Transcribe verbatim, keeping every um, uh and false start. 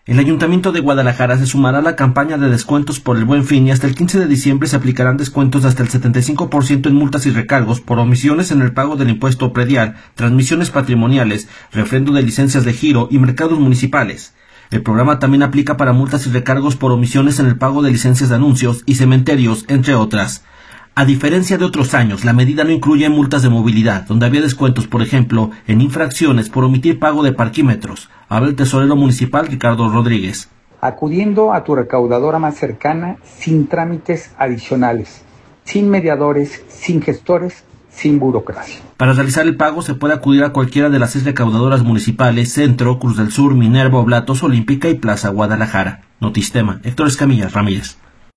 El Ayuntamiento de Guadalajara se sumará a la campaña de descuentos por el Buen Fin y hasta el quince de diciembre se aplicarán descuentos de hasta el setenta y cinco por ciento en multas y recargos por omisiones en el pago del impuesto predial, transmisiones patrimoniales, refrendo de licencias de giro y mercados municipales. El programa también aplica para multas y recargos por omisiones en el pago de licencias de anuncios y cementerios, entre otras. A diferencia de otros años, la medida no incluye multas de movilidad, donde había descuentos, por ejemplo, en infracciones por omitir pago de parquímetros. Habla el tesorero municipal Ricardo Rodríguez. Acudiendo a tu recaudadora más cercana sin trámites adicionales, sin mediadores, sin gestores, sin burocracia. Para realizar el pago se puede acudir a cualquiera de las seis recaudadoras municipales, Centro, Cruz del Sur, Minerva, Oblatos, Olímpica y Plaza Guadalajara. Notistema, Héctor Escamilla Ramírez.